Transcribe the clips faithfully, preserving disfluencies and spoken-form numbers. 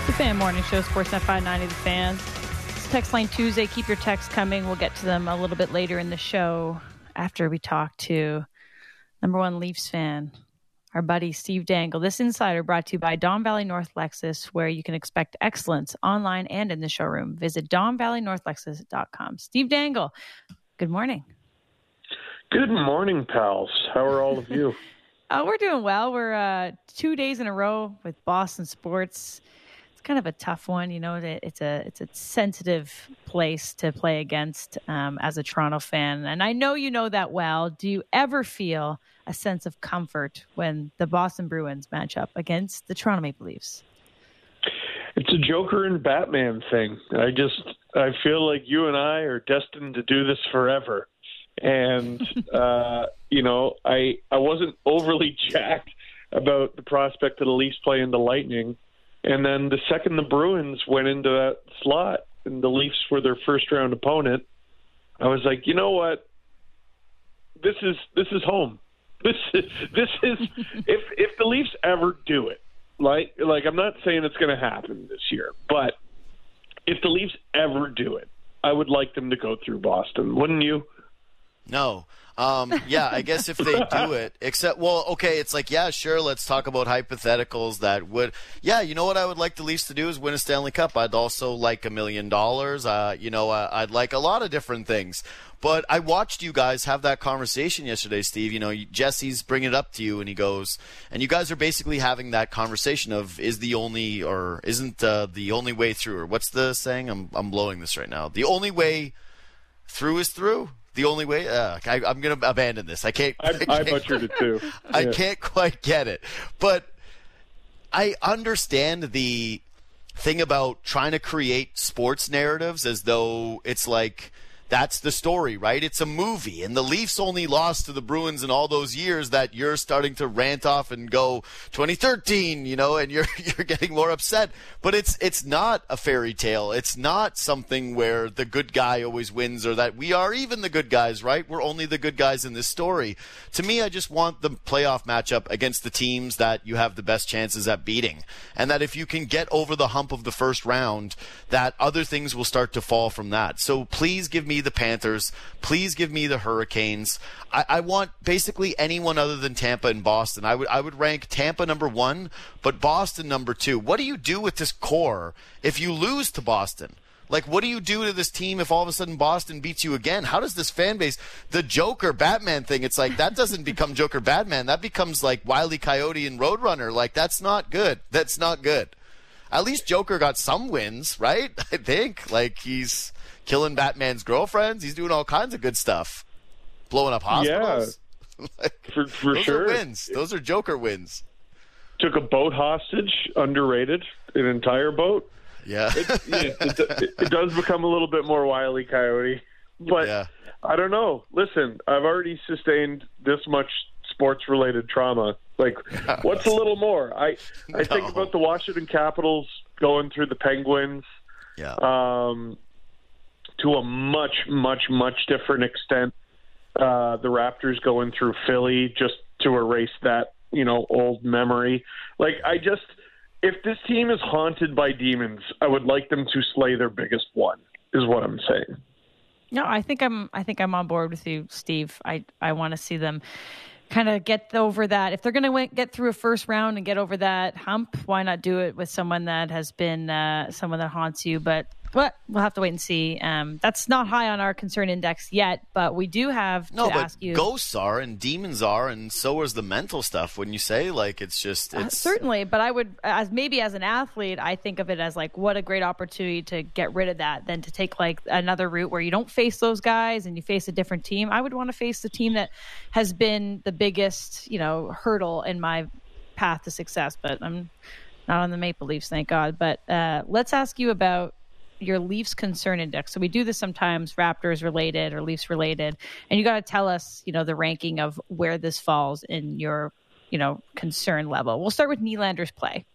The Fan Morning Show, Sportsnet five ninety, The Fan. It's Text Line Tuesday. Keep your texts coming. We'll get to them a little bit later in the show after we talk to number one Leafs fan, our buddy Steve Dangle. This insider brought to you by Don Valley North Lexus, where you can expect excellence online and in the showroom. Visit don valley north lexus dot com. Steve Dangle, good morning. Good morning, pals. How are all of you? uh, we're doing well. We're uh, two days in a row with Boston sports. Kind of a tough one, you know. It's a it's a sensitive place to play against um, as a Toronto fan, and I know you know that well. Do you ever feel a sense of comfort when the Boston Bruins match up against the Toronto Maple Leafs? It's a Joker and Batman thing. I just I feel like you and I are destined to do this forever, and uh, you know I I wasn't overly jacked about the prospect of the Leafs playing the Lightning. And then the second the Bruins went into that slot and the Leafs were their first round opponent, I was like, you know what? This is this is home. This is this is if if the Leafs ever do it, like like I'm not saying it's going to happen this year, but if the Leafs ever do it, I would like them to go through Boston, wouldn't you? No. Um, yeah, I guess if they do it, except, well, okay, it's like, yeah, sure, let's talk about hypotheticals that would, yeah, you know what I would like the Leafs to do is win a Stanley Cup. I'd also like a million dollars. Uh, you know, uh, I'd like a lot of different things. But I watched you guys have that conversation yesterday, Steve. You know, Jesse's bringing it up to you, and he goes, and you guys are basically having that conversation of is the only, or isn't uh, the only way through, or what's the saying? I'm I'm blowing this right now. The only way through is through? The only way, uh, I, I'm going to abandon this. I can't. I, I, can't I butchered it too. Yeah. I can't quite get it, but I understand the thing about trying to create sports narratives as though it's like that's the story, right? It's a movie, and the Leafs only lost to the Bruins in all those years that you're starting to rant off and go twenty thirteen, you know, and you're you're getting more upset. But it's it's not a fairy tale. It's not something where the good guy always wins or that we are even the good guys, right? We're only the good guys in this story. To me, I just want the playoff matchup against the teams that you have the best chances at beating, and that if you can get over the hump of the first round, that other things will start to fall from that. So please give me the Panthers. Please give me the Hurricanes. I, I want basically anyone other than Tampa and Boston. I would I would rank Tampa number one, but Boston number two. What do you do with this core if you lose to Boston? Like, what do you do to this team if all of a sudden Boston beats you again? How does this fan base, the Joker Batman thing, it's like that doesn't become Joker Batman. That becomes like Wile E. Coyote and Roadrunner. Like, that's not good. That's not good. At least Joker got some wins, right? I think. Like, he's killing Batman's girlfriends. He's doing all kinds of good stuff. Blowing up hospitals. Yeah, like, for, for those sure. Those are wins. Those are Joker wins. Took a boat hostage, underrated, an entire boat. Yeah. it, it, it, it does become a little bit more Wile E. Coyote. But yeah. I don't know. Listen, I've already sustained this much sports-related trauma. Like, what's a little more? I, I no. think about the Washington Capitals going through the Penguins. Yeah. Um, to a much, much, much different extent. Uh, the Raptors going through Philly just to erase that, you know, old memory. Like, I just, if this team is haunted by demons, I would like them to slay their biggest one, is what I'm saying. No, I think I'm, I think I'm on board with you, Steve. I, I want to see them kind of get over that. If they're going to get through a first round and get over that hump, why not do it with someone that has been uh, someone that haunts you? But but we'll have to wait and see. Um, that's not high on our concern index yet, but we do have to no, but ask you. Ghosts are and demons are, and so is the mental stuff. When you say like it's just it's... Uh, certainly, but I would as maybe as an athlete, I think of it as like what a great opportunity to get rid of that than to take like another route where you don't face those guys and you face a different team. I would want to face the team that has been the biggest, you know, hurdle in my path to success. But I'm not on the Maple Leafs, thank God. But uh, let's ask you about your Leafs concern index. So we do this sometimes, Raptors related or Leafs related, and you got to tell us, you know, the ranking of where this falls in your, you know, concern level. We'll start with Nylander's play.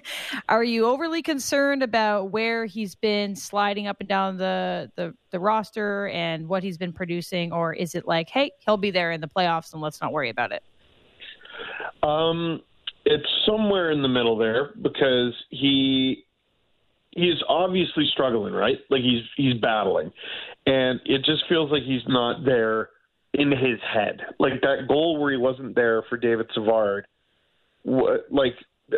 Are you overly concerned about where he's been sliding up and down the, the the roster and what he's been producing, or is it like, hey, he'll be there in the playoffs and let's not worry about it? Um, it's somewhere in the middle there because he he is obviously struggling, right? Like he's he's battling, and it just feels like he's not there in his head. Like that goal where he wasn't there for David Savard, what, like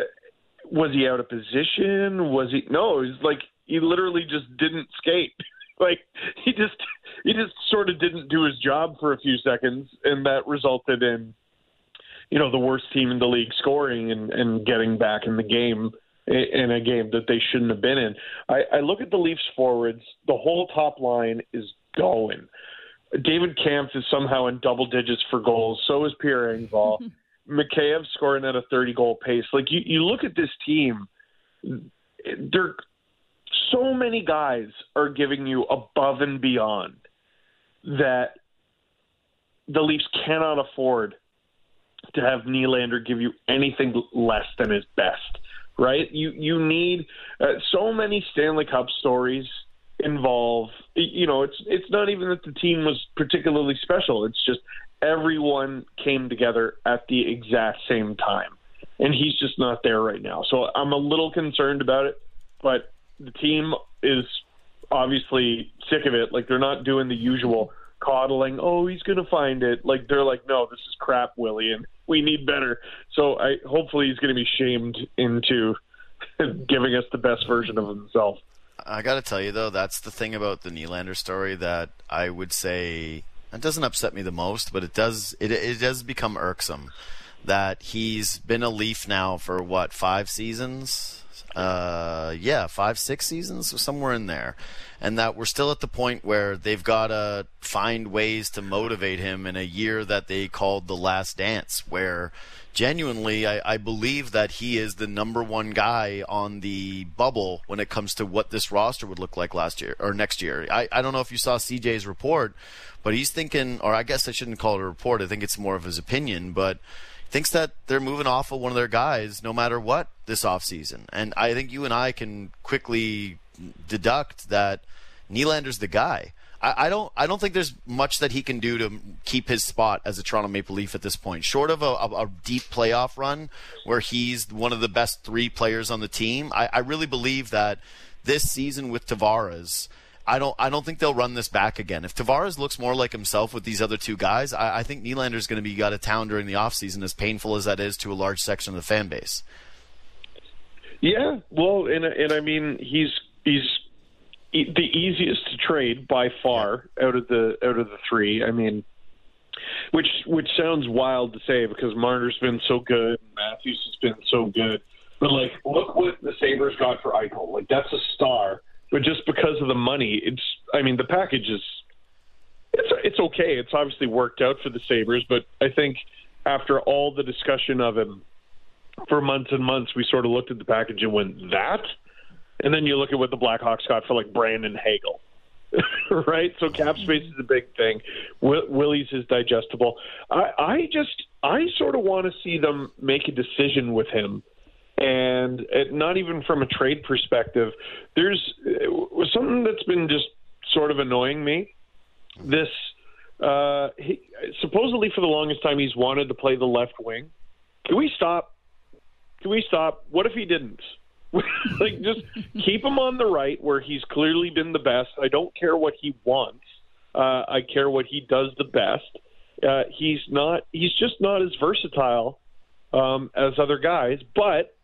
was he out of position? Was he? No, it was like he literally just didn't skate. Like he just he just sort of didn't do his job for a few seconds, and that resulted in, you know, the worst team in the league scoring and, and getting back in the game in a game that they shouldn't have been in. I, I look at the Leafs forwards. The whole top line is going. David Kampf is somehow in double digits for goals. So is Pierre Engvall. Mikheyev scoring at a thirty-goal pace. Like, you, you look at this team, there so many guys are giving you above and beyond that the Leafs cannot afford to have Nylander give you anything less than his best, right? You you need uh, so many Stanley Cup stories involve, you know, it's it's not even that the team was particularly special. It's just everyone came together at the exact same time, and he's just not there right now. So I'm a little concerned about it, but the team is obviously sick of it. Like, they're not doing the usual coddling, oh, he's going to find it. Like, they're like, no, this is crap, Willie, and we need better. So I hopefully he's going to be shamed into giving us the best version of himself. I got to tell you, though, that's the thing about the Nylander story that I would say it doesn't upset me the most, but it does it, it does become irksome that he's been a Leaf now for, what, five seasons? Uh, yeah, five, six seasons, somewhere in there. And that we're still at the point where they've got to find ways to motivate him in a year that they called the last dance, where genuinely I, I believe that he is the number one guy on the bubble when it comes to what this roster would look like last year or next year. I, I don't know if you saw C J's report, but he's thinking, or I guess I shouldn't call it a report, I think it's more of his opinion, but thinks that they're moving off of one of their guys no matter what this offseason. And I think you and I can quickly deduct that Nylander's the guy. I, I don't I don't think there's much that he can do to keep his spot as a Toronto Maple Leaf at this point. Short of a, a, a deep playoff run where he's one of the best three players on the team, I, I really believe that this season with Tavares, I don't I don't think they'll run this back again. If Tavares looks more like himself with these other two guys, I, I think Nylander's going to be out of town during the offseason, as painful as that is to a large section of the fan base. Yeah, well, and and I mean, he's he's the easiest to trade by far out of the out of the three. I mean, which which sounds wild to say because Marner's been so good, and Matthews has been so good, but like, look what the Sabres got for Eichel. Like, that's a star. But just because of the money, it's, I mean, the package is, it's it's okay. It's obviously worked out for the Sabres, but I think after all the discussion of him for months and months, we sort of looked at the package and went, that? And then you look at what the Blackhawks got for, like, Brandon Hagel, right? So cap space is a big thing. Will, Willie's is digestible. I, I just, I sort of want to see them make a decision with him. And it, not even from a trade perspective, there's uh, something that's been just sort of annoying me. This, uh, he, supposedly for the longest time, he's wanted to play the left wing. Can we stop? Can we stop? What if he didn't? Like, just keep him on the right where he's clearly been the best. I don't care what he wants. Uh, I care what he does the best. Uh, he's not. He's just not as versatile um, as other guys, but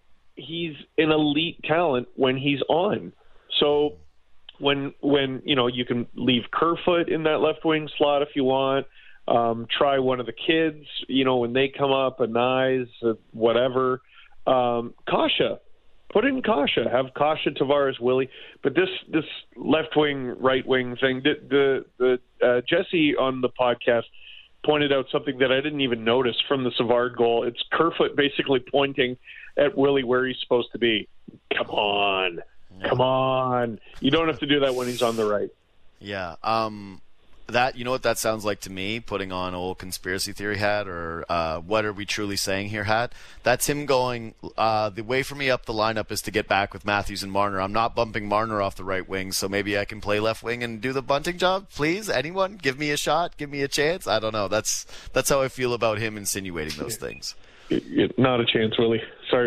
he's an elite talent when he's on. So when, when you know, you can leave Kerfoot in that left wing slot if you want, um, try one of the kids, you know, when they come up, a Nyes, uh, whatever, um, Kasha, put in Kasha, have Kasha, Tavares, Willie. But this, this left wing, right wing thing, the, the, the uh, Jesse on the podcast pointed out something that I didn't even notice from the Savard goal. It's Kerfoot basically pointing at Willie where he's supposed to be. Come on. Come on. You don't have to do that when he's on the right. Yeah. Um, that, you know what that sounds like to me, putting on old conspiracy theory hat or uh, what are we truly saying here hat? That's him going, uh, the way for me up the lineup is to get back with Matthews and Marner. I'm not bumping Marner off the right wing, so maybe I can play left wing and do the bunting job. Please, anyone, give me a shot, give me a chance. I don't know. That's that's how I feel about him insinuating those things. Not a chance, Willie. Sorry, bud.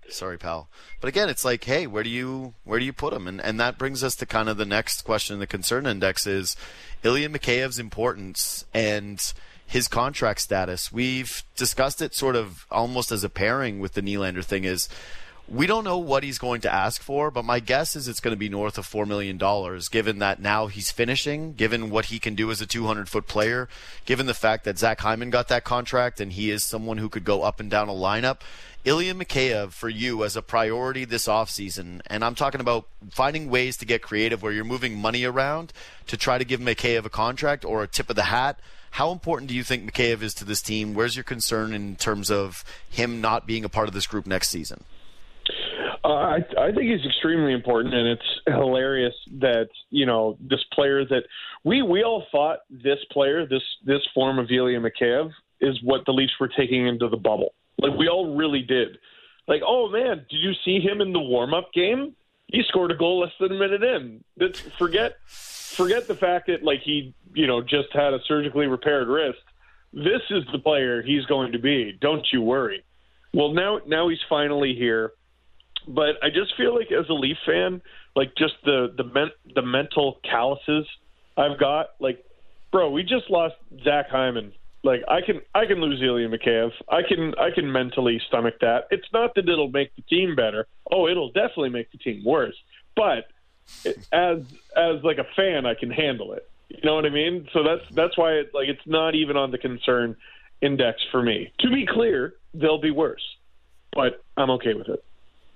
Sorry, pal. But again, it's like, hey, where do you where do you put him? And and that brings us to kind of the next question in the concern index is Ilya Mikheyev's importance and his contract status. We've discussed it sort of almost as a pairing with the Nylander thing is we don't know what he's going to ask for, but my guess is it's going to be north of four million dollars, given that now he's finishing, given what he can do as a two hundred foot player, given the fact that Zach Hyman got that contract and he is someone who could go up and down a lineup. Ilya Mikheyev for you as a priority this offseason, and I'm talking about finding ways to get creative where you're moving money around to try to give Mikheyev a contract or a tip of the hat. How important do you think Mikheyev is to this team? Where's your concern in terms of him not being a part of this group next season? Uh, I, I think he's extremely important, and it's hilarious that, you know, this player that we, we all thought this player, this this form of Ilya Mikheyev, is what the Leafs were taking into the bubble. Like, we all really did. Like, oh, man, did you see him in the warm-up game? He scored a goal less than a minute in. That's, forget forget the fact that, like, he, you know, just had a surgically repaired wrist. This is the player he's going to be. Don't you worry. Well, now now he's finally here. But I just feel like as a Leaf fan, like just the the, men, the mental calluses I've got, like, bro, we just lost Zach Hyman. Like, I can I can lose Ilya Mikheyev. I can I can mentally stomach that. It's not that it'll make the team better. Oh, it'll definitely make the team worse. But it, as as like a fan, I can handle it. You know what I mean? So that's that's why it, like it's not even on the concern index for me. To be clear, they'll be worse, but I'm okay with it.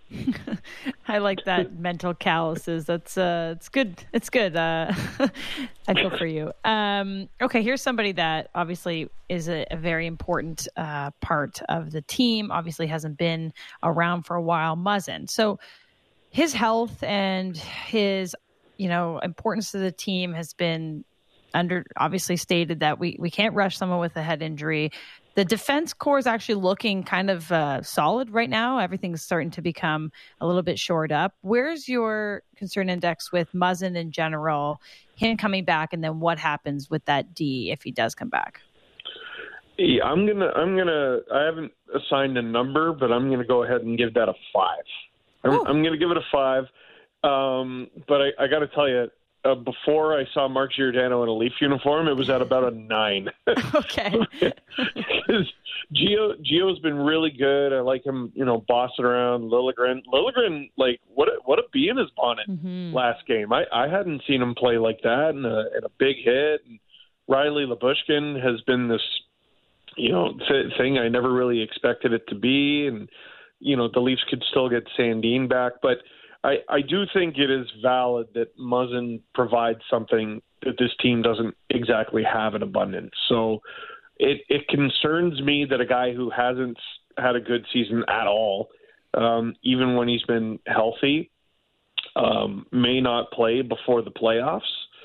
I like that mental calluses. That's uh, it's good. It's good. Uh, I feel for you. Um, okay, here's somebody that obviously is a, a very important uh, part of the team. Obviously, hasn't been around for a while. Muzzin. So his health and his, you know, importance to the team has been under obviously stated that we we can't rush someone with a head injury. The defense core is actually looking kind of uh, solid right now. Everything's starting to become a little bit shored up. Where's your concern index with Muzzin in general, him coming back, and then what happens with that D if he does come back? Yeah, I'm gonna, I'm gonna. I haven't assigned a number, but I'm gonna go ahead and give that a five. I'm, I'm gonna give it a five. Um, but I, I got to tell you, uh, before I saw Mark Giordano in a Leaf uniform, it was at about a nine. Okay. Because Gio, Gio's been really good. I like him, you know, bossing around. Liljegren, Liljegren, like what a, what a bee in his bonnet mm-hmm. last game. I, I hadn't seen him play like that, and a, and a big hit. And Riley Labushkin has been this, you know, th- thing I never really expected it to be. And, you know, the Leafs could still get Sandin back, but I, I do think it is valid that Muzzin provides something that this team doesn't exactly have in abundance. So it, it concerns me that a guy who hasn't had a good season at all, um, even when he's been healthy, um, may not play before the playoffs.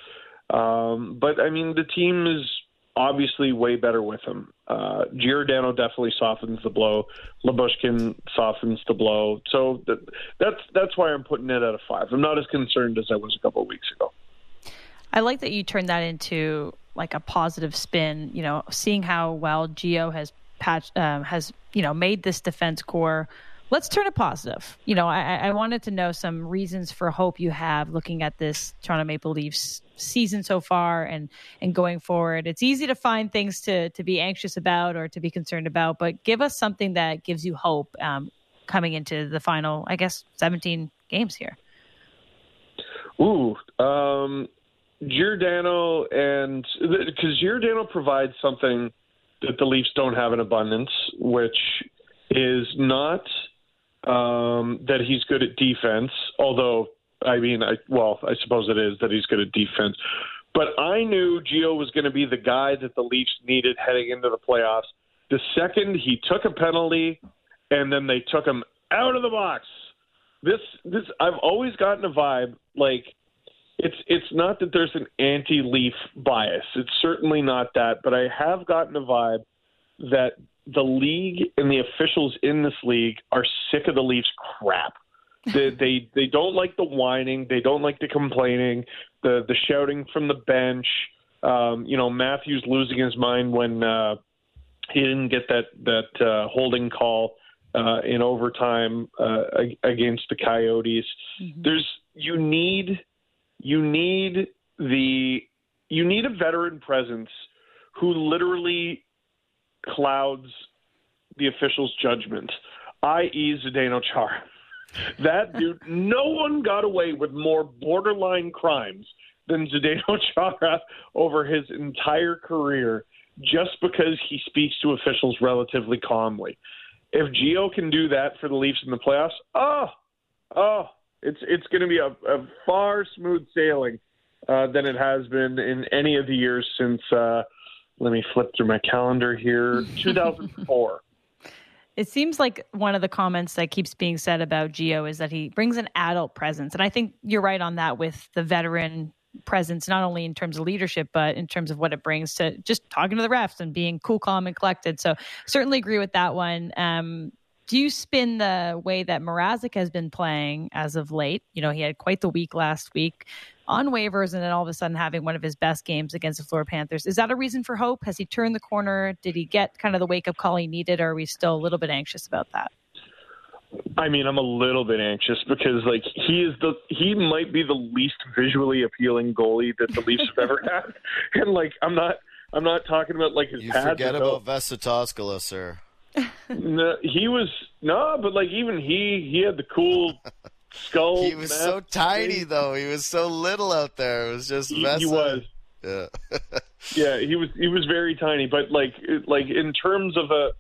Um, but, I mean, the team is obviously way better with him. Uh, Giordano definitely softens the blow. Labushkin softens the blow. So th- that's that's why I'm putting it at a five. I'm not as concerned as I was a couple of weeks ago. I like that you turned that into like a positive spin. You know, seeing how well Gio has patched, um, has you know made this defense core. Let's turn it positive. You know, I, I wanted to know some reasons for hope you have looking at this Toronto Maple Leafs season so far and, and going forward. It's easy to find things to, to be anxious about or to be concerned about, but give us something that gives you hope um, coming into the final, I guess, seventeen games here. Ooh, um, Giordano, and because Giordano provides something that the Leafs don't have in abundance, which is not um, that he's good at defense, although, I mean, I, well, I suppose it is that he's good at defense. But I knew Gio was going to be the guy that the Leafs needed heading into the playoffs. The second he took a penalty and then they took him out of the box. This, this, I've always gotten a vibe like it's it's not that there's an anti-Leaf bias. It's certainly not that. But I have gotten a vibe that the league and the officials in this league are sick of the Leafs crap. They, they they don't like the whining. They don't like the complaining, the the shouting from the bench. Um, you know, Matthews losing his mind when uh, he didn't get that that uh, holding call uh, in overtime uh, against the Coyotes. Mm-hmm. There's you need you need the you need a veteran presence who literally clouds the officials' judgment, that is. Zdeno Chara. That dude, no one got away with more borderline crimes than Zdeno Chara over his entire career just because he speaks to officials relatively calmly. If Gio can do that for the Leafs in the playoffs, oh, oh, it's it's going to be a, a far smooth sailing uh, than it has been in any of the years since, uh, let me flip through my calendar here, two thousand four. It seems like one of the comments that keeps being said about Gio is that he brings an adult presence. And I think you're right on that with the veteran presence, not only in terms of leadership, but in terms of what it brings to just talking to the refs and being cool, calm, and collected. So certainly agree with that one. Um, do you spin the way that Mrazek has been playing as of late? You know, he had quite the week last week on waivers and then all of a sudden having one of his best games against the Florida Panthers. Is that a reason for hope? Has he turned the corner? Did he get kind of the wake-up call he needed, or are we still a little bit anxious about that? I mean, I'm a little bit anxious because, like, he is the he might be the least visually appealing goalie that the Leafs have ever had, and like, I'm not I'm not talking about like his you pads. Forget about Vesa Toskala, sir. No, he was no, but like even he he had the cool skull. He was so tiny thing. Though. He was so little out there. It was just he, Vesa. he was. Yeah. Yeah, he was he was very tiny, but like like in terms of a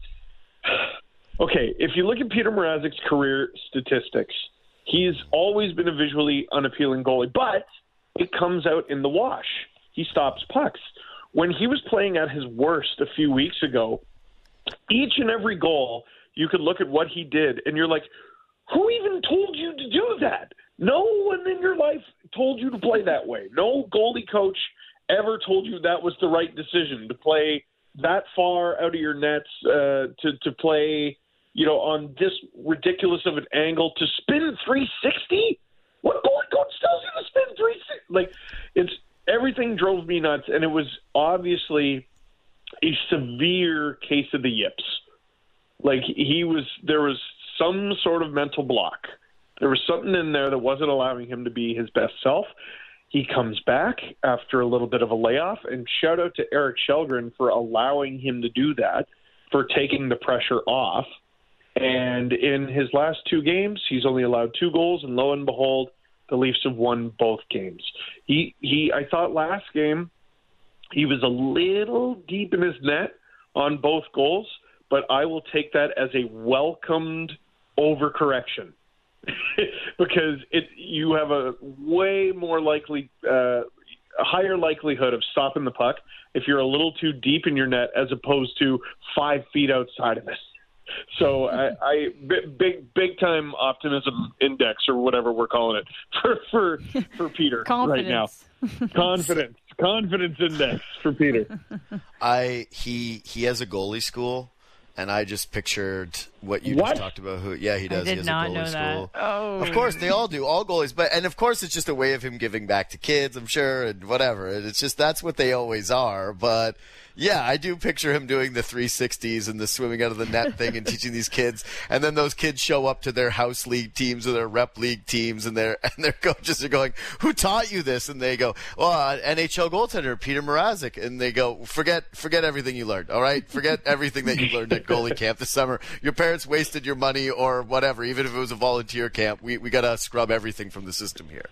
okay, if you look at Peter Mrazek's career statistics, he's always been a visually unappealing goalie, but it comes out in the wash. He stops pucks. When he was playing at his worst a few weeks ago, each and every goal, you could look at what he did, and you're like, who even told you to do that? No one in your life told you to play that way. No goalie coach ever told you that was the right decision, to play that far out of your nets, uh, to, to play, you know, on this ridiculous of an angle, to spin three sixty? What goalie coach tells you to spin three sixty? Like, it's everything drove me nuts, and it was obviously a severe case of the yips. Like, he was, there was some sort of mental block. There was something in there that wasn't allowing him to be his best self. He comes back after a little bit of a layoff, and shout out to Eric Källgren for allowing him to do that, for taking the pressure off. And in his last two games, he's only allowed two goals, and lo and behold, the Leafs have won both games. He, he, I thought last game he was a little deep in his net on both goals, but I will take that as a welcomed overcorrection. Because it, you have a way more likely, uh, a higher likelihood of stopping the puck if you're a little too deep in your net as opposed to five feet outside of it. So I, I big big time optimism index, or whatever we're calling it, for for, for Peter right now. Confidence, confidence index for Peter. I he he has a goalie school. And I just pictured what you what? just talked about. Who? Yeah, he does. I did he has not a goalie know school. That. Oh, of course, they all do. All goalies, but and of course, it's just a way of him giving back to kids. I'm sure, and whatever. It's just that's what they always are. But yeah, I do picture him doing the three sixties and the swimming out of the net thing and teaching these kids. And then those kids show up to their house league teams or their rep league teams, and their and their coaches are going, "Who taught you this?" And they go, "Well, uh, N H L goaltender Peter Mrazek." And they go, "Forget, forget everything you learned. All right, forget everything that you learned at goalie camp this summer. Your parents wasted your money or whatever. Even if it was a volunteer camp, we we gotta scrub everything from the system here."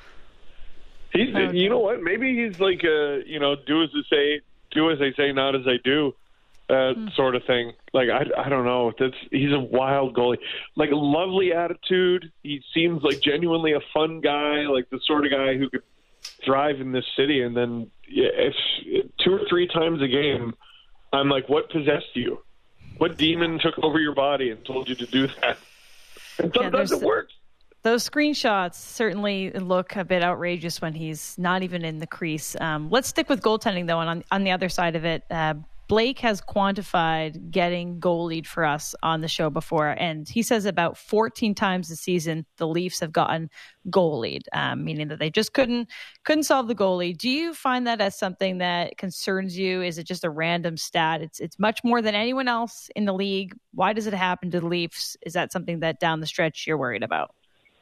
He's, you know what? Maybe he's like a, you know, do as I say, do as I say, not as I do, uh, mm. sort of thing. Like, I, I don't know. That's he's a wild goalie. Like, a lovely attitude. He seems like genuinely a fun guy, like the sort of guy who could thrive in this city. And then yeah, if two or three times a game, I'm like, what possessed you? What demon took over your body and told you to do that? And sometimes yeah, it works. Those screenshots certainly look a bit outrageous when he's not even in the crease. Um, let's stick with goaltending, though, and on, on the other side of it, uh, Blake has quantified getting goalied for us on the show before, and he says about fourteen times this season the Leafs have gotten goalied, um, meaning that they just couldn't couldn't solve the goalie. Do you find that as something that concerns you? Is it just a random stat? It's it's much more than anyone else in the league. Why does it happen to the Leafs? Is that something that down the stretch you're worried about?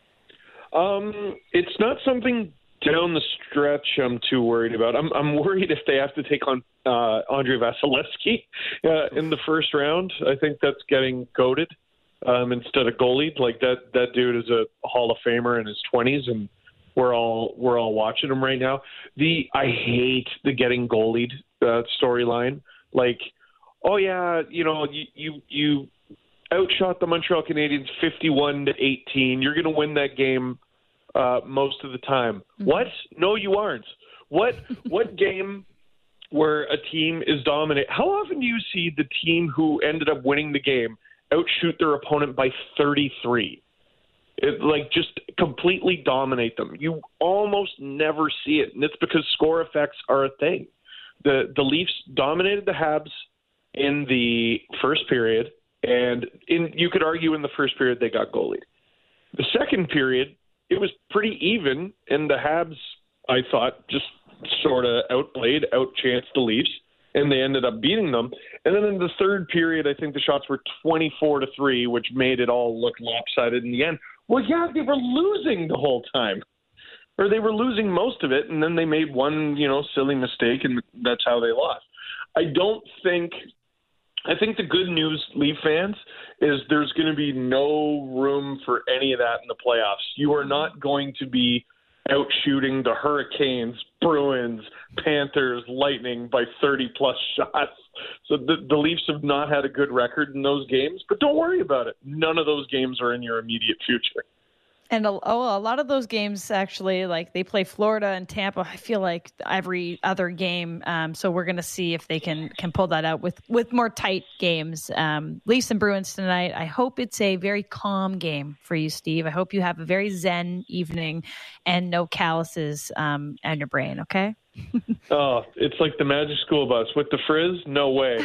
Um, it's not something down the stretch I'm too worried about. I'm I'm worried if they have to take on uh, Andrei Vasilevsky uh, in the first round. I think that's getting goated um, instead of goalied. Like that that dude is a Hall of Famer in his twenties, and we're all we're all watching him right now. The I hate the getting goalied uh, storyline. Like, oh yeah, you know you you you outshot the Montreal Canadiens fifty-one to eighteen. You're going to win that game uh, most of the time. Mm-hmm. What? No, you aren't. What? What game where a team is dominant? How often do you see the team who ended up winning the game outshoot their opponent by thirty-three? It, like, just completely dominate them. You almost never see it, and it's because score effects are a thing. The the Leafs dominated the Habs in the first period, and in you could argue in the first period they got goalied. The second period, it was pretty even, and the Habs, I thought, just sort of outplayed, outchanced the Leafs, and they ended up beating them. And then in the third period, I think the shots were twenty-four to three, which made it all look lopsided in the end. Well, yeah, they were losing the whole time. Or they were losing most of it, and then they made one, you know, silly mistake, and that's how they lost. I don't think – I think the good news, Leaf fans, is there's going to be no room for any of that in the playoffs. You are not going to be outshooting the Hurricanes, Bruins, Panthers, Lightning by thirty-plus shots. So the, the Leafs have not had a good record in those games, but don't worry about it. None of those games are in your immediate future. And a, oh, a lot of those games actually, like they play Florida and Tampa, I feel like every other game. Um, so we're going to see if they can can pull that out with, with more tight games. Um, Leafs and Bruins tonight. I hope it's a very calm game for you, Steve. I hope you have a very zen evening and no calluses um, on your brain, okay? Oh, it's like the Magic School Bus. With the frizz, no way.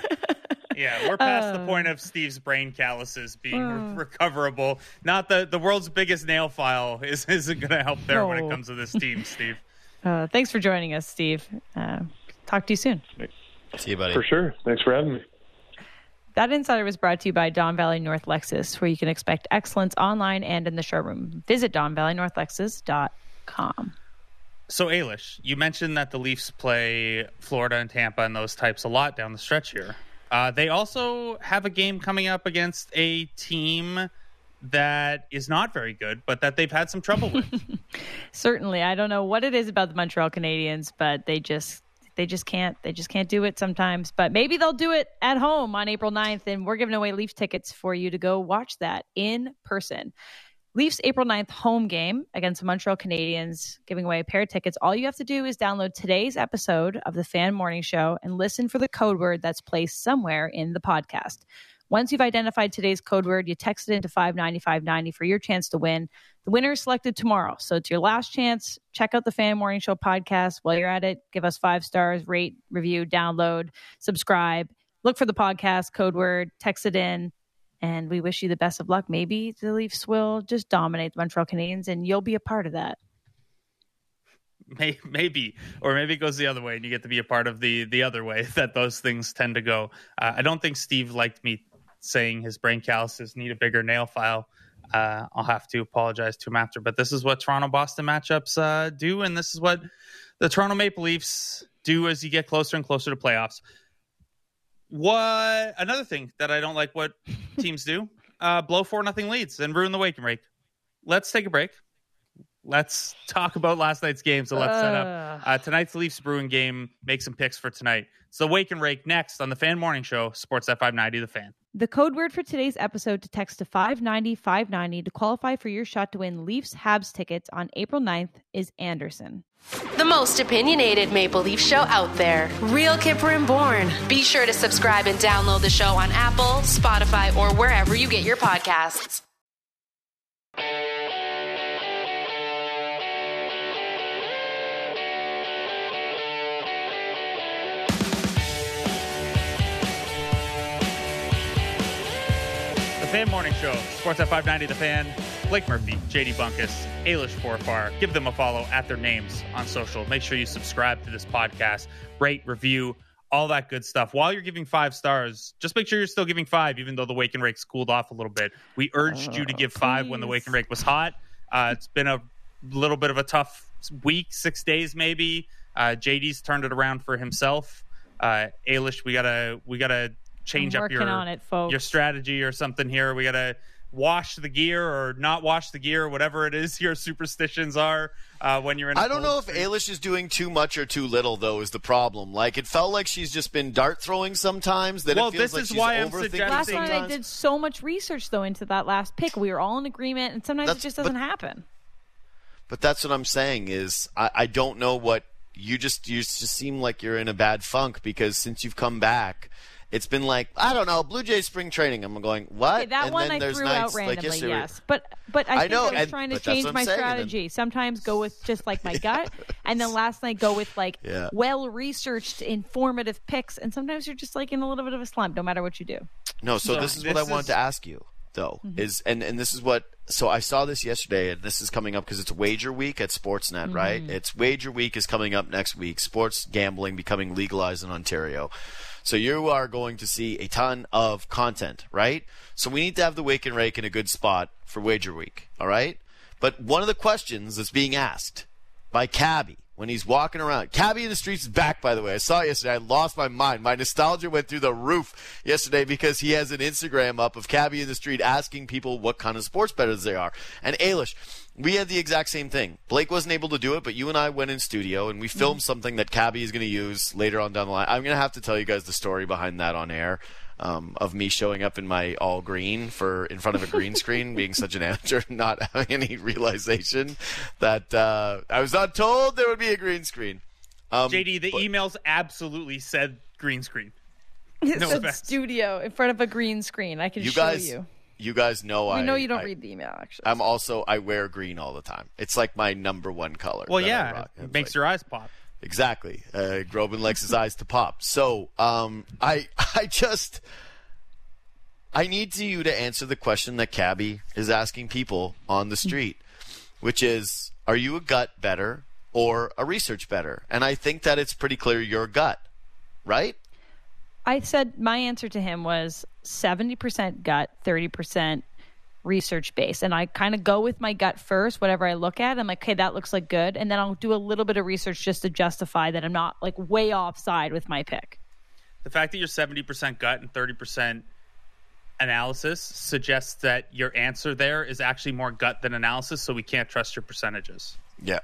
Yeah, we're past uh, the point of Steve's brain calluses being uh, re- recoverable. Not the, the world's biggest nail file is, isn't going to help there no. when it comes to this team, Steve. Uh, thanks for joining us, Steve. Uh, talk to you soon. See you, buddy. For sure. Thanks for having me. That Insider was brought to you by Don Valley North Lexus, where you can expect excellence online and in the showroom. Visit don valley north lexus dot com. So, Ailish, you mentioned that the Leafs play Florida and Tampa and those types a lot down the stretch here. Uh, they also have a game coming up against a team that is not very good, but that they've had some trouble with. Certainly. I don't know what it is about the Montreal Canadiens, but they just they just can't they just can't do it sometimes. But maybe they'll do it at home on April ninth, and we're giving away Leafs tickets for you to go watch that in person. Leafs April ninth home game against the Montreal Canadiens, giving away a pair of tickets. All you have to do is download today's episode of the Fan Morning Show and listen for the code word that's placed somewhere in the podcast. Once you've identified today's code word, you text it into five ninety five ninety for your chance to win. The winner is selected tomorrow, so it's your last chance. Check out the Fan Morning Show podcast. While you're at it, give us five stars, rate, review, download, subscribe. Look for the podcast code word, text it in. And we wish you the best of luck. Maybe the Leafs will just dominate the Montreal Canadiens, and you'll be a part of that. Maybe. Or maybe it goes the other way, and you get to be a part of the, the other way that those things tend to go. Uh, I don't think Steve liked me saying his brain calluses need a bigger nail file. Uh, I'll have to apologize to him after. But this is what Toronto-Boston matchups uh, do, and this is what the Toronto Maple Leafs do as you get closer and closer to playoffs. What another thing that I don't like what teams do, uh, blow four nothing leads and ruin the wake and rake. Let's take a break. Let's talk about last night's game. So let's uh. set up uh, tonight's Leafs Bruin game. Make some picks for tonight. So wake and rake next on the Fan Morning Show, Sportsnet five ninety, The Fan. The code word for today's episode to text to five ninety five ninety to qualify for your shot to win Leafs Habs tickets on April ninth is Anderson. The most opinionated Maple Leaf show out there. Real Kipper and Bourne. Be sure to subscribe and download the show on Apple, Spotify, or wherever you get your podcasts. Fan Morning Show, Sportsnet five ninety The Fan, Blake Murphy, J D Bunkus, Ailish Forfar. Give them a follow at their names on social. Make sure you subscribe to this podcast, rate, review, all that good stuff. While you're giving five stars, just make sure you're still giving five, even though the Wake and Rake's cooled off a little bit. We urged oh, you to give five please. when the Wake and Rake was hot. Uh, it's been a little bit of a tough week, six days maybe. Uh, J D's turned it around for himself. Uh, Ailish, we gotta we gotta change up your on it, folks. your strategy or something here. We gotta wash the gear or not wash the gear, whatever it is your superstitions are uh, when you're in. I don't know if Ailish is doing too much or too little, though, is the problem. Like, it felt like she's just been dart throwing sometimes. That well, it feels this like is she's why I'm overthinking suggesting. Last sometimes. night I did so much research though into that last pick. We were all in agreement, and sometimes That's, it just doesn't but, happen. But that's what I'm saying is I, I don't know what you just you just seem like you're in a bad funk because since you've come back. It's been like, I don't know, Blue Jays spring training. I'm going, what? Okay, that and one then I there's threw nights, out randomly, like yes. But but I, I think know, I was and, trying to but change that's what my I'm saying, strategy. Sometimes go with just like my gut, and then last night go with like yeah. well-researched, informative picks. And sometimes you're just like in a little bit of a slump, no matter what you do. No, so So this is this what I is- wanted to ask you, though, Mm-hmm. is and, and this is what – so I saw this yesterday, and this is coming up because it's Wager Week at Sportsnet, Mm-hmm. right? It's Wager Week is coming up next week, sports gambling becoming legalized in Ontario. So you are going to see a ton of content, right? So we need to have the Wake and Rake in a good spot for Wager Week, all right? But one of the questions that's being asked by Cabby when he's walking around. Cabby in the Streets is back, by the way. I saw it yesterday. I lost my mind. My nostalgia went through the roof yesterday because he has an Instagram up of Cabby in the Street asking people what kind of sports bettors they are. And Ailish, we had the exact same thing. Blake wasn't able to do it, but you and I went in studio and we filmed mm-hmm. something that Cabby is going to use later on down the line. I'm going to have to tell you guys the story behind that on air. Um, of me showing up in my all green for in front of a green screen, being such an amateur, not having any realization that uh, I was not told there would be a green screen. Um, J D, the but, emails absolutely said green screen. It No said offense. studio in front of a green screen. I can you show guys, you. You guys know We I know you don't I, read the email, actually. I'm also I wear green all the time. It's like my number one color. Well, that I yeah, rock. it It's makes like, your eyes pop. Exactly. Uh, Groban likes his eyes to pop. So um, I I just. I need you to answer the question that Cabby is asking people on the street, which is, are you a gut better or a research better? And I think that it's pretty clear you're a gut, right? I said my answer to him was seventy percent gut, thirty percent research based. And I kind of go with my gut first, whatever I look at. I'm like, okay, that looks like good. And then I'll do a little bit of research just to justify that I'm not like way offside with my pick. The fact that you're seventy percent gut and thirty percent analysis suggests that your answer there is actually more gut than analysis, so we can't trust your percentages. Yeah.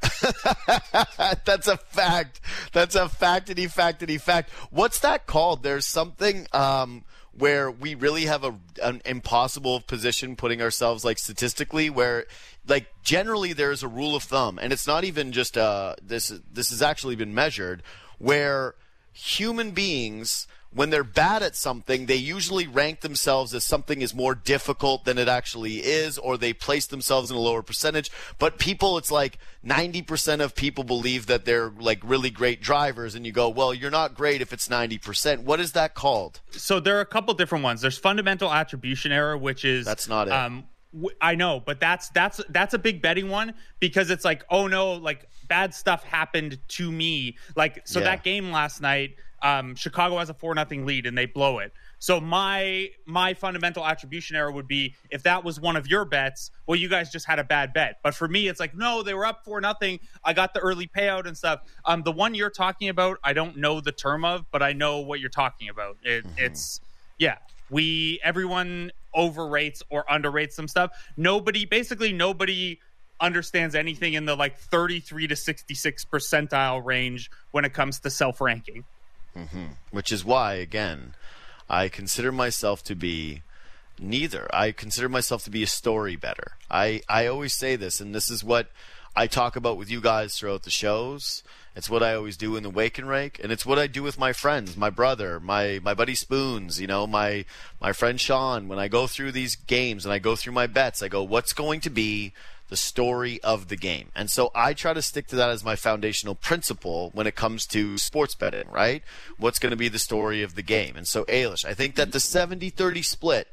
That's a fact. That's a factity, factity, fact. What's that called? There's something um, where we really have a, an impossible position putting ourselves, like, statistically, where, like, generally there's a rule of thumb, and it's not even just uh, this. This has actually been measured, where human beings, when they're bad at something, they usually rank themselves as something is more difficult than it actually is, or they place themselves in a lower percentage. But people, it's like ninety percent of people believe that they're like really great drivers, and you go, well, you're not great if it's ninety percent. What is that called? So there are a couple different ones. There's fundamental attribution error, which is That's not it. Um, w- I know, but that's that's that's a big betting one because it's like, oh no, like bad stuff happened to me. Like so Yeah. that game last night. Um, Chicago has a four nothing lead and they blow it. So my my fundamental attribution error would be if that was one of your bets, well, you guys just had a bad bet. But for me, it's like, no, they were up four nothing. I got the early payout and stuff. Um, the one you're talking about, I don't know the term of, but I know what you're talking about. It, mm-hmm. It's yeah, we everyone overrates or underrates some stuff. Nobody, basically nobody understands anything in the like thirty-three to sixty-six percentile range when it comes to self ranking. Mm-hmm. Which is why, again, I consider myself to be neither. I consider myself to be a story better. I, I always say this, and this is what I talk about with you guys throughout the shows. It's what I always do in the Wake and Rake, and it's what I do with my friends, my brother, my, my buddy Spoons, you know, my my friend Sean. When I go through these games and I go through my bets, I go, what's going to be the story of the game? And so I try to stick to that as my foundational principle when it comes to sports betting, right? What's going to be the story of the game? And so, Ailish, I think that the seventy thirty split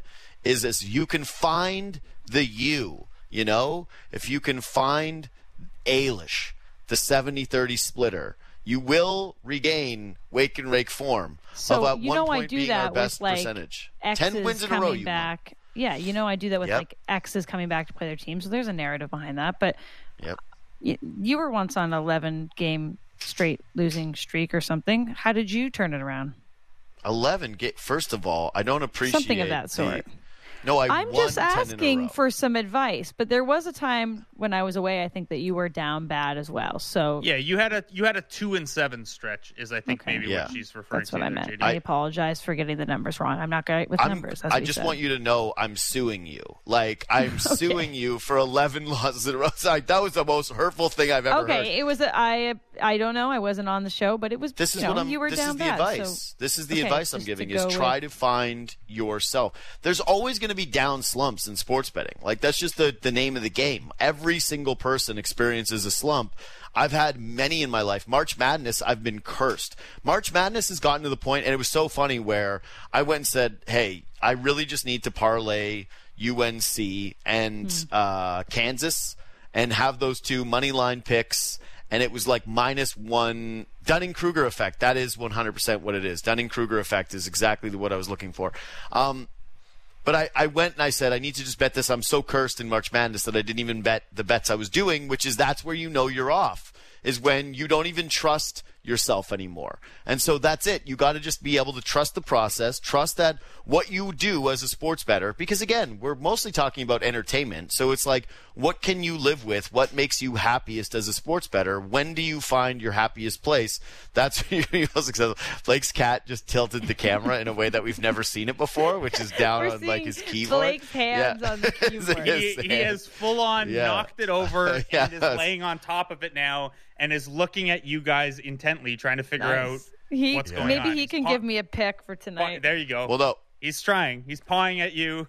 is as you can find the you, you know, if you can find Eilish, the seventy thirty splitter, you will regain wake and rake form. So of at you one know point I do being that our best with like percentage. X's Ten wins in a coming row, you back. Won. Yeah, you know I do that with yep. like X's coming back to play their team. So there's a narrative behind that. But yep. you, you were once on an eleven game straight losing streak or something. How did you turn it around? eleven. Get first of all, I don't appreciate something of that sort. The, no, I I'm won just ten in a asking row. for some advice. But there was a time when I was away, I think that you were down bad as well. So Yeah, you had a you had a two and seven stretch is I think Okay. maybe Yeah. what she's referring that's to. what I there, meant. J D. I apologize for getting the numbers wrong. I'm not great with I'm- numbers. That's I what you just said. want you to know I'm suing you. Like, I'm suing you for eleven losses in a row. Like, that was the most hurtful thing I've ever Okay, heard. it was. A, I I don't know. I wasn't on the show, but it was. This you is know, what I'm. You were this down is the bad, advice. so- This is the okay, advice I'm just giving: to is go try with- to find yourself. There's always going to be down slumps in sports betting. Like, that's just the the name of the game. Every single person experiences a slump. I've had many in my life. March Madness, I've been cursed. March Madness has gotten to the point, and it was so funny where I went and said, "Hey, I really just need to parlay U N C and Hmm. uh, Kansas and have those two money line picks." And it was like minus one. Dunning-Kruger effect. That is one hundred percent what it is. Dunning-Kruger effect is exactly what I was looking for. Um, but I, I went and I said, I need to just bet this. I'm so cursed in March Madness that I didn't even bet the bets I was doing, which is that's where you know you're off, is when you don't even trust yourself anymore. And so that's it. You got to just be able to trust the process, trust that what you do as a sports bettor, because again, we're mostly talking about entertainment. So it's like, what can you live with? What makes you happiest as a sports bettor? When do you find your happiest place? That's when you're most successful. Blake's cat just tilted the camera in a way that we've never seen it before, which is down We're on like seeing his keyboard. Blake's hands Yeah. on the keyboard. Yes, He, he hands. has full on Yeah. knocked it over Yes. and is laying on top of it now and is looking at you guys intently, trying to figure Nice. out He what's going maybe on. he He's can paw- give me a pick for paw- tonight. There you go. Well, no. He's trying. He's pawing at you.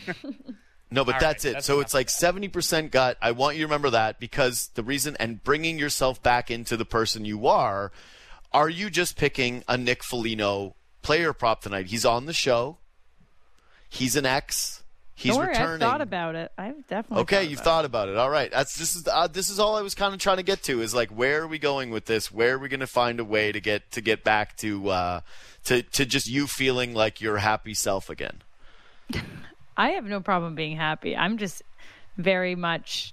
No, but All that's right, it. that's so enough it's like seventy percent gut. I want you to remember that, because the reason, and bringing yourself back into the person you are, are you just picking a Nick Foligno player prop tonight? He's on the show. He's an ex. He's Don't worry, returning. I've thought about it. I've definitely. Okay, thought you've about thought about it. All right. That's this is uh, this is all I was kind of trying to get to, is like, where are we going with this? Where are we going to find a way to get to get back to uh, to to just you feeling like your happy self again? it. I have no problem being happy. I'm just very much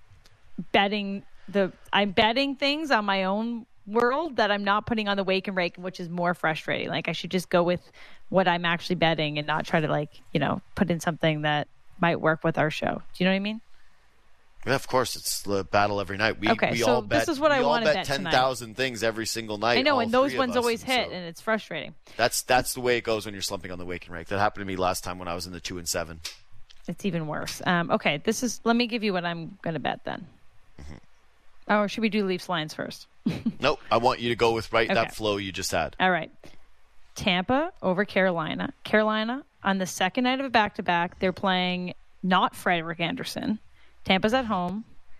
betting the. I'm betting things on my own world that I'm not putting on the wake and rake, which is more frustrating. Like, I should just go with what I'm actually betting and not try to, like, you know, put in something that might work with our show. Do you know what I mean? Yeah, of course, it's the battle every night. We Okay, we so all bet. this is what we I all wanna bet bet ten tonight. thousand things every single night. I know, all and those three of ones us, always and hit, so and it's frustrating. that's that's the way it goes when you're slumping on the wake and rake. That happened to me last time when I was in the two and seven. It's even worse. Um, okay, this is. Let me give you what I'm going to bet then. Mm-hmm. Or should we do Leafs lines first? Nope, I want you to go with right Okay. that flow you just had. All right. Tampa over Carolina. Carolina on the second night of a back-to-back. They're playing not Frederick Anderson. Tampa's at home.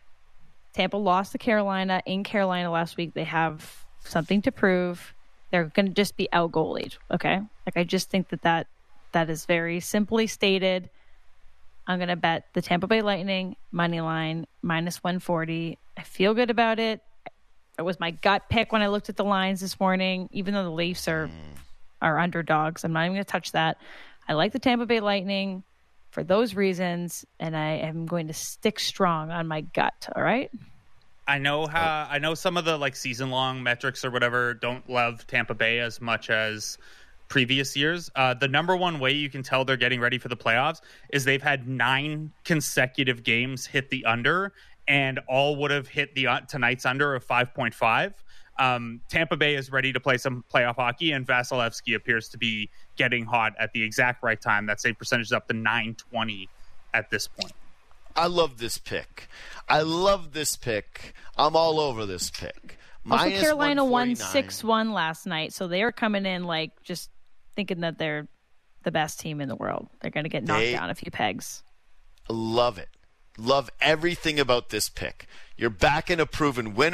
Tampa lost to Carolina in Carolina last week. They have something to prove. They're going to just be out-goalied. Okay, like, I just think that that that is very simply stated. I'm going to bet the Tampa Bay Lightning money line minus one forty. I feel good about it. It was my gut pick when I looked at the lines this morning, even though the Leafs are are underdogs. I'm not even going to touch that. I like the Tampa Bay Lightning for those reasons, and I am going to stick strong on my gut. All right? I know how I know some of the like season long metrics or whatever don't love Tampa Bay as much as previous years. Uh, the number one way you can tell they're getting ready for the playoffs is they've had nine consecutive games hit the under, and all would have hit the uh, tonight's under of five point five. Um, Tampa Bay is ready to play some playoff hockey, and Vasilevsky appears to be getting hot at the exact right time. That save percentage is up to nine twenty at this point. I love this pick. I love this pick. I'm all over this pick. Also, Minus Carolina won one forty-nine. six one last night, so they're coming in like just thinking that they're the best team in the world. They're going to get knocked They- down a few pegs. Love it. Love everything about this pick. You're backing a proven winner.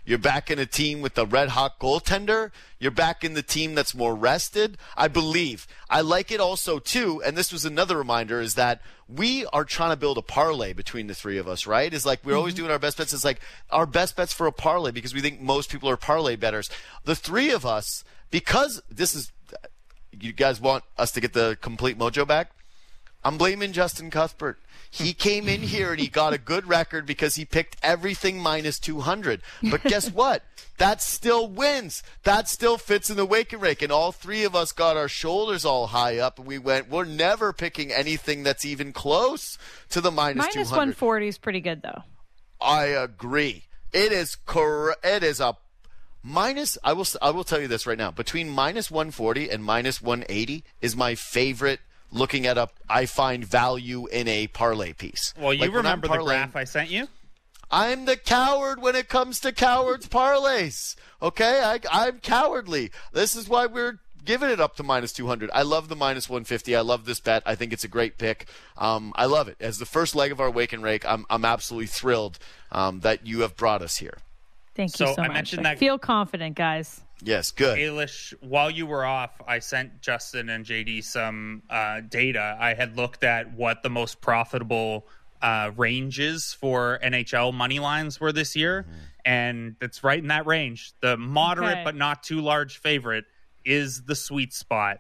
You're back in a team with a red-hot goaltender. You're back in the team that's more rested. I believe. I like it also, too, and this was another reminder, is that we are trying to build a parlay between the three of us, right? It's like we're mm-hmm. always doing our best bets. It's like our best bets for a parlay because we think most people are parlay bettors. The three of us, because this is – you guys want us to get the complete mojo back? I'm blaming Justin Cuthbert. He came in here and he got a good record because he picked everything minus two hundred. But guess what? That still wins. That still fits in the wake and rake. And all three of us got our shoulders all high up and we went, we're never picking anything that's even close to the minus two hundred. Minus one forty is pretty good, though. I agree. It is cor- It is a minus. I will. I will tell you this right now. Between minus one forty and minus one eighty is my favorite. Looking at a, I find value in a parlay piece. Well, you like remember the graph I sent you? I'm the coward when it comes to cowards parlays. Okay, I, I'm cowardly. This is why we're giving it up to minus two hundred. I love the minus one fifty. I love this bet. I think it's a great pick. Um, I love it. As the first leg of our Wake and Rake, I'm, I'm absolutely thrilled um, that you have brought us here. Thank you so, so I much. Mentioned I that- feel confident, guys. Yes, good. Ailish, while you were off, I sent Justin and J D some uh, data. I had looked at what the most profitable uh, ranges for N H L money lines were this year, mm-hmm. and it's right in that range. The moderate okay. but not too large favorite is the sweet spot.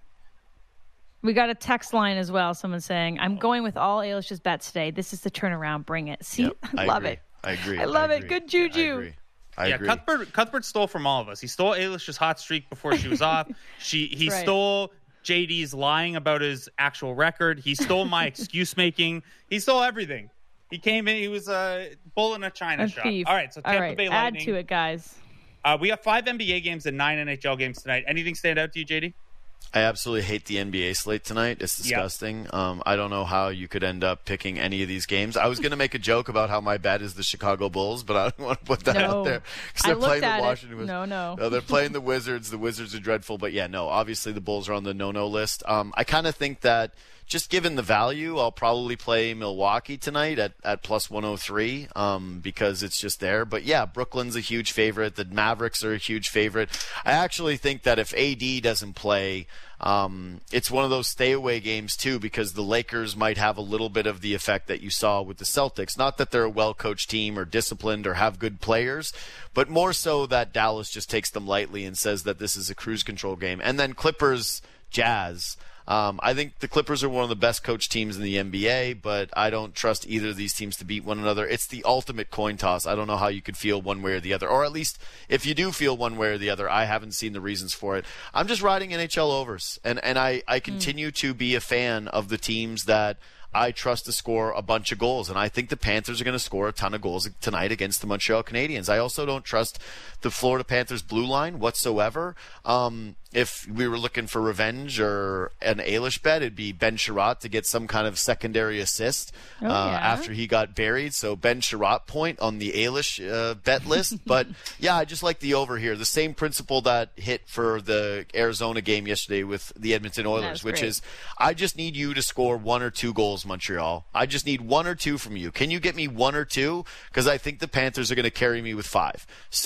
We got a text line as well. Someone saying, I'm going with all Ailish's bets today. This is the turnaround. Bring it. See, yep, I, I love agree. it. I agree. I love I it. Good juju. I agree. I yeah, agree. Cuthbert, Cuthbert stole from all of us. He stole Ailish's hot streak before she was off. She He right. stole J D's lying about his actual record. He stole my excuse making. He stole everything. He came in. He was a bull in a china a shop. Thief. All right, so Tampa all right. Bay Add Lightning. to it, guys. Uh, we got five N B A games and nine N H L games tonight. Anything stand out to you, J D? I absolutely hate the N B A slate tonight. It's disgusting. Yep. Um, I don't know how you could end up picking any of these games. I was going to make a joke about how my bet is the Chicago Bulls, but I don't want to put that no. out there because they're I playing at the Washington Wizards. No, no. no, they're playing the Wizards. The Wizards are dreadful, but yeah, no. Obviously, the Bulls are on the no-no list. Um, I kind of think that. Just given the value, I'll probably play Milwaukee tonight at, at plus one oh three um, because it's just there. But, yeah, Brooklyn's a huge favorite. The Mavericks are a huge favorite. I actually think that if A D doesn't play, um, it's one of those stay-away games, too, because the Lakers might have a little bit of the effect that you saw with the Celtics. Not that they're a well-coached team or disciplined or have good players, but more so that Dallas just takes them lightly and says that this is a cruise control game. And then Clippers, Jazz. Um, I think the Clippers are one of the best coached teams in the N B A, but I don't trust either of these teams to beat one another. It's the ultimate coin toss. I don't know how you could feel one way or the other, or at least if you do feel one way or the other, I haven't seen the reasons for it. I'm just riding N H L overs, and, and I, I continue mm. to be a fan of the teams that I trust to score a bunch of goals, and I think the Panthers are going to score a ton of goals tonight against the Montreal Canadiens. I also don't trust the Florida Panthers blue line whatsoever. Um, if we were looking for revenge or an Ailish bet, it'd be Ben Sherratt to get some kind of secondary assist oh, uh, yeah. after he got buried. So Ben Sherratt point on the Ailish uh, bet list. But, yeah, I just like the over here. The same principle that hit for the Arizona game yesterday with the Edmonton Oilers, which great. is I just need you to score one or two goals, Montreal. I just need one or two from you. Can you get me one or two? Because I think the Panthers are going to carry me with five.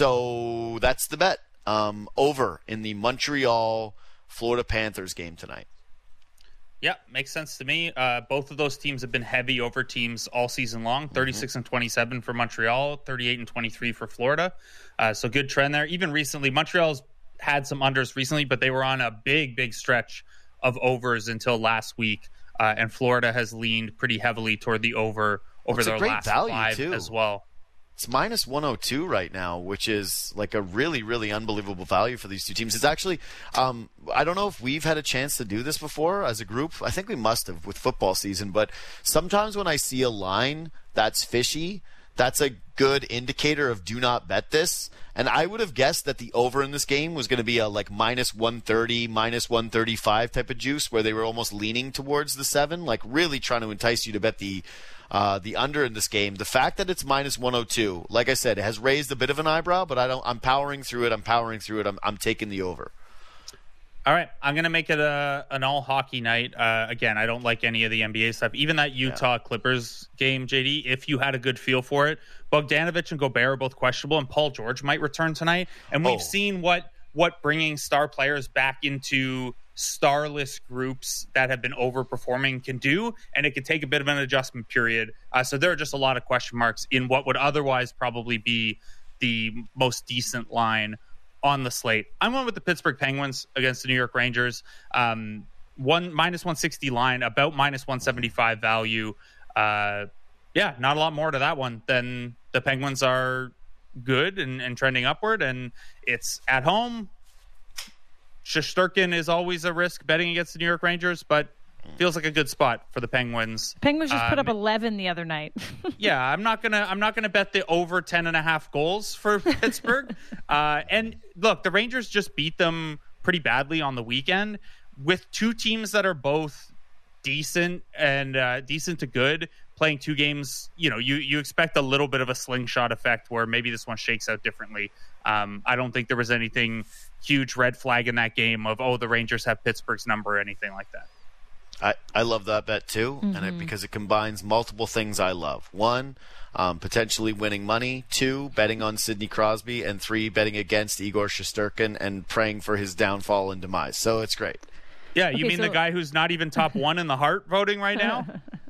So that's the bet. Um, over in the Montreal-Florida Panthers game tonight. Yeah, makes sense to me. Uh, both of those teams have been heavy over teams all season long. thirty-six mm-hmm. and twenty-seven for Montreal, thirty-eight and twenty-three for Florida. Uh, so good trend there. Even recently, Montreal's had some unders recently, but they were on a big, big stretch of overs until last week. Uh, and Florida has leaned pretty heavily toward the over over well, their great last value five too. as well. It's minus one oh two right now, which is like a really, really unbelievable value for these two teams. It's actually, um, I don't know if we've had a chance to do this before as a group. I think we must have with football season. But sometimes when I see a line that's fishy, that's a good indicator of do not bet this. And I would have guessed that the over in this game was going to be a like minus one thirty, minus one thirty-five type of juice where they were almost leaning towards the seven, like really trying to entice you to bet the Uh, the under in this game. The fact that it's minus one oh two, like I said, it has raised a bit of an eyebrow, but I don't. I'm powering through it. I'm powering through it. I'm, I'm taking the over. All right, I'm going to make it a an all hockey night. Uh, again, I don't like any of the N B A stuff. Even that Utah yeah. Clippers game, J D, if you had a good feel for it, Bogdanovich and Gobert are both questionable, and Paul George might return tonight. And we've oh. seen what what bringing star players back into starless groups that have been overperforming can do, and it could take a bit of an adjustment period. Uh, so there are just a lot of question marks in what would otherwise probably be the most decent line on the slate. I'm going with the Pittsburgh Penguins against the New York Rangers. Um, one minus one sixty line, about minus one seventy-five value. Uh, yeah, not a lot more to that one than the Penguins are good and, and trending upward, and it's at home. Shesterkin is always a risk betting against the New York Rangers, but feels like a good spot for the Penguins. Penguins just um, put up eleven the other night. yeah, I'm not gonna I'm not gonna bet the over ten and a half goals for Pittsburgh. uh, and look, the Rangers just beat them pretty badly on the weekend with two teams that are both decent and uh, decent to good. Playing two games, you know, you you expect a little bit of a slingshot effect where maybe this one shakes out differently. Um, I don't think there was anything huge red flag in that game of, oh, the Rangers have Pittsburgh's number or anything like that. I, I love that bet too, mm-hmm. and it, because it combines multiple things I love. One, um, potentially winning money. Two, betting on Sidney Crosby. And three, betting against Igor Shesterkin and praying for his downfall and demise. So it's great. Yeah, you okay, mean so... the guy who's not even top one in the Hart voting right now?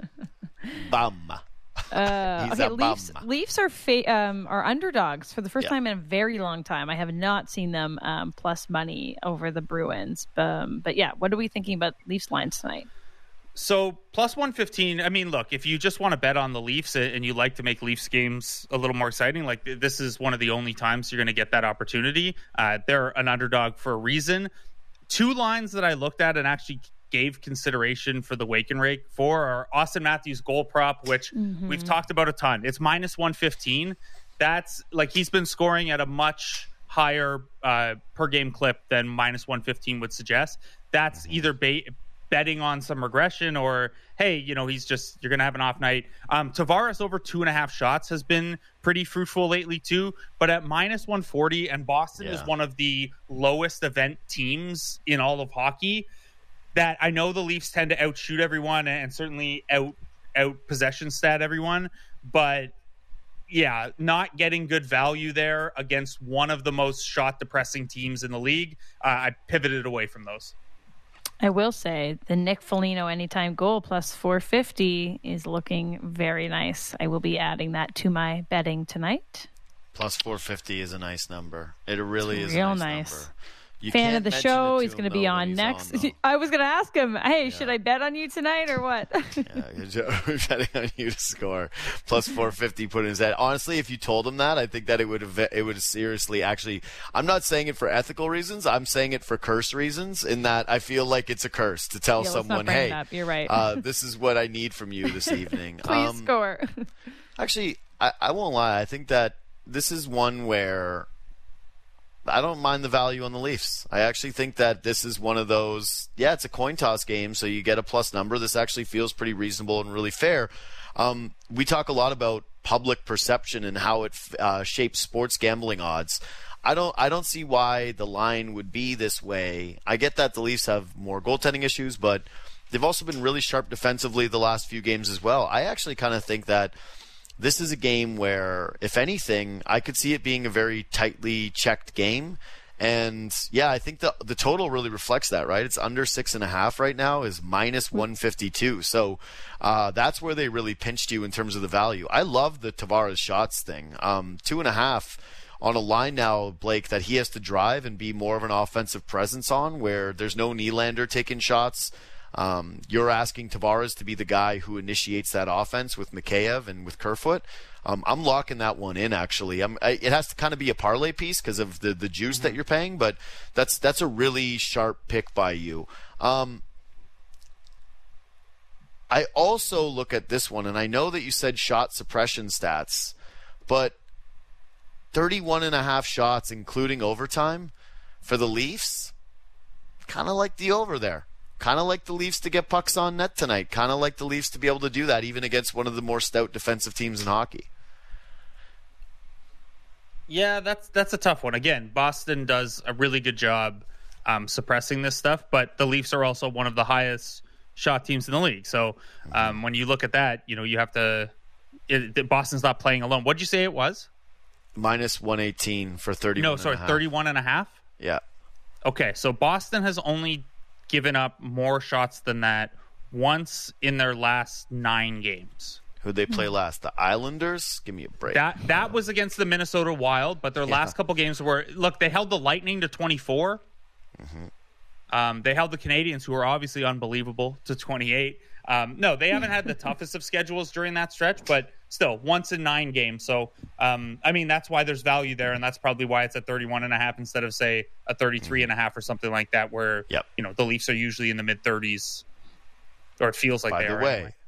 Bum. Uh, He's okay, a Leafs, bum. Leafs are fa- um, are underdogs for the first yeah. time in a very long time. I have not seen them um, plus money over the Bruins. Um, but yeah, what are we thinking about Leafs lines tonight? So plus one fifteen, I mean, look, if you just want to bet on the Leafs and you like to make Leafs games a little more exciting, like this is one of the only times you're going to get that opportunity. Uh, they're an underdog for a reason. Two lines that I looked at and actually gave consideration for the wake and rake for are Austin Matthews goal prop, which mm-hmm. we've talked about a ton. It's minus one fifteen. That's like he's been scoring at a much higher uh, per game clip than minus one fifteen would suggest. That's mm-hmm. either ba- betting on some regression or, hey, you know, he's just, you're going to have an off night. Um, Tavares over two and a half shots has been pretty fruitful lately too, but at minus one forty, and Boston yeah. is one of the lowest event teams in all of hockey, that I know the Leafs tend to outshoot everyone and certainly out out possession stat everyone, but yeah, not getting good value there against one of the most shot depressing teams in the league. Uh, I pivoted away from those. I will say the Nick Foligno anytime goal plus four fifty is looking very nice. I will be adding that to my betting tonight. Plus four fifty is a nice number. It really it's is real a nice, nice number. You Fan of the show. He's going to be on he's next. On, I was going to ask him, hey, yeah. should I bet on you tonight or what? yeah, we're betting on you to score. Plus four fifty put in his head. Honestly, if you told him that, I think that it would have, it would seriously actually, I'm not saying it for ethical reasons. I'm saying it for curse reasons, in that I feel like it's a curse to tell yeah, someone, hey, you're right. uh, this is what I need from you this evening. Please um, score. Actually, I, I won't lie. I think that this is one where I don't mind the value on the Leafs. I actually think that this is one of those, yeah, it's a coin toss game, so you get a plus number. This actually feels pretty reasonable and really fair. Um, we talk a lot about public perception and how it uh, shapes sports gambling odds. I don't I don't see why the line would be this way. I get that the Leafs have more goaltending issues, but they've also been really sharp defensively the last few games as well. I actually kind of think that this is a game where, if anything, I could see it being a very tightly checked game. And, yeah, I think the the total really reflects that, right? It's under six and a half right now, is minus one fifty-two. So uh, that's where they really pinched you in terms of the value. I love the Tavares shots thing. Um, two and a half on a line now, Blake, that he has to drive and be more of an offensive presence on, where there's no Nylander taking shots. Um, you're asking Tavares to be the guy who initiates that offense with Mikheyev and with Kerfoot. Um, I'm locking that one in, actually. I'm, I, it has to kind of be a parlay piece because of the, the juice mm-hmm. that you're paying, but that's that's a really sharp pick by you. Um, I also look at this one, and I know that you said shot suppression stats, but thirty-one and a half shots, including overtime, for the Leafs, kind of like the over there. Kind of like the Leafs to get pucks on net tonight. Kind of like the Leafs to be able to do that even against one of the more stout defensive teams in hockey. Yeah, that's that's a tough one. Again, Boston does a really good job um, suppressing this stuff. But the Leafs are also one of the highest shot teams in the league. So um, when you look at that, you know, you have to it, – Boston's not playing alone. What did you say it was? Minus one eighteen for thirty-one No, sorry, thirty-one and a half? Yeah. Okay, so Boston has only given up more shots than that once in their last nine games. Who'd they play last? The Islanders? Give me a break. That that was against the Minnesota Wild, but their Yeah. last couple games were look. They held the Lightning to twenty-four. Mm-hmm. Um, they held the Canadians, who are obviously unbelievable, to twenty-eight. Um, no, they haven't had the toughest of schedules during that stretch, but still, once in nine games. So, um, I mean, that's why there's value there, and that's probably why it's at thirty-one and a half instead of, say, a thirty-three and a half or something like that, where Yep. you know the Leafs are usually in the mid thirties, or it feels like By they the are. way, anyway.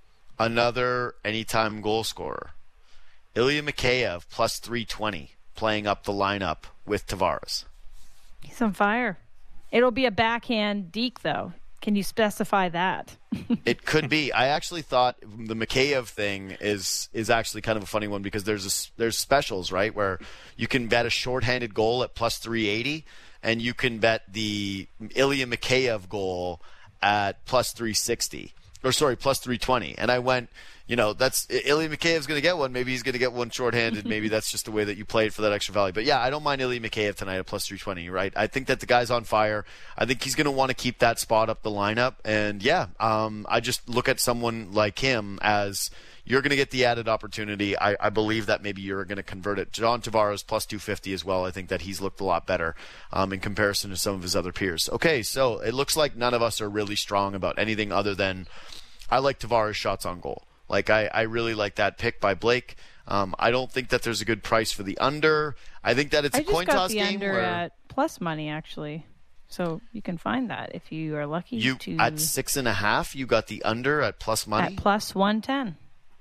another anytime goal scorer, Ilya Mikheyev plus three twenty, playing up the lineup with Tavares. He's on fire. It'll be a backhand deke, though. Can you specify that? It could be. I actually thought the Mikheyev thing is is actually kind of a funny one because there's a, there's specials, right, where you can bet a shorthanded goal at plus three eighty, and you can bet the Ilya Mikheyev goal at plus three sixty. Or sorry, plus three twenty. And I went, you know, that's Ilya Mikheyev's going to get one. Maybe he's going to get one shorthanded. Maybe that's just the way that you play it for that extra value. But yeah, I don't mind Ilya Mikheyev tonight at plus three twenty, right? I think that the guy's on fire. I think he's going to want to keep that spot up the lineup. And yeah, um, I just look at someone like him as you're going to get the added opportunity. I, I believe that maybe you're going to convert it. John Tavares plus two fifty as well. I think that he's looked a lot better um, in comparison to some of his other peers. Okay, so it looks like none of us are really strong about anything other than I like Tavares' shots on goal. Like, I, I really like that pick by Blake. Um, I don't think that there's a good price for the under. I think that it's I a coin just got toss the game under where at plus money, actually. So you can find that if you are lucky you to at six and a half. You got the under at plus money. at plus one ten.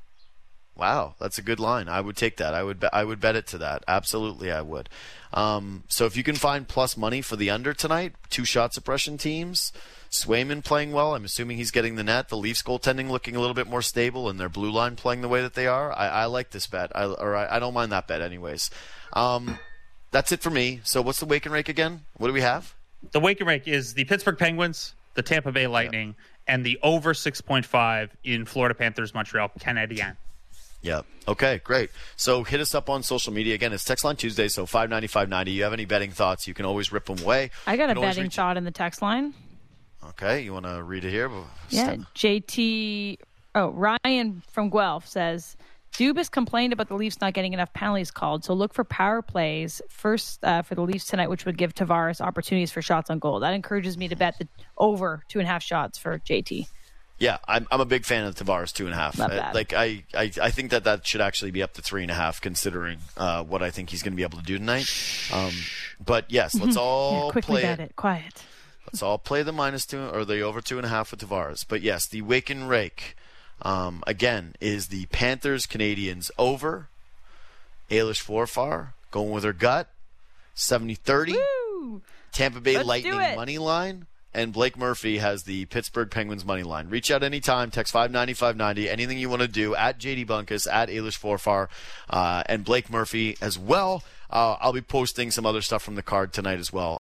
Wow, that's a good line. I would take that. I would. Be- I would bet it to that. Absolutely, I would. Um, so if you can find plus money for the under tonight, two shot suppression teams. Swayman playing well. I'm assuming he's getting the net. The Leafs goaltending looking a little bit more stable, and their blue line playing the way that they are. I, I like this bet. I, or I, I don't mind that bet, anyways. Um, that's it for me. So what's the wake and rake again? What do we have? The wake and rake is the Pittsburgh Penguins, the Tampa Bay Lightning, yep. and the over six point five in Florida Panthers Montreal Canadiens. Yeah. Okay, great. So hit us up on social media. Again, it's Text Line Tuesday, so five ninety, five ninety. You have any betting thoughts, you can always rip them away. I got a betting reach- thought in the text line. Okay, you want to read it here? Yeah, J T. Oh, Ryan from Guelph says, Dubas complained about the Leafs not getting enough penalties called, so look for power plays first uh, for the Leafs tonight, which would give Tavares opportunities for shots on goal. That encourages me to bet the over two and a half shots for J T. Yeah, I'm I'm a big fan of Tavares two and a half. Love I, that. like I, I, I think that that should actually be up to three and a half, considering uh, what I think he's going to be able to do tonight. Um, but yes, let's all yeah, quickly play bet it. it. Quiet. Let's all play the minus two or the over two and a half with Tavares. But yes, the wake and rake um, again is the Panthers Canadians over. Ailish Forfar going with her gut, seventy thirty. Woo! Tampa Bay Let's do Lightning it. money line. And Blake Murphy has the Pittsburgh Penguins money line. Reach out anytime. Text five ninety, five ninety. Anything you want to do at J D Bunkus, at Ailish Forfar, uh, and Blake Murphy as well. Uh, I'll be posting some other stuff from the card tonight as well.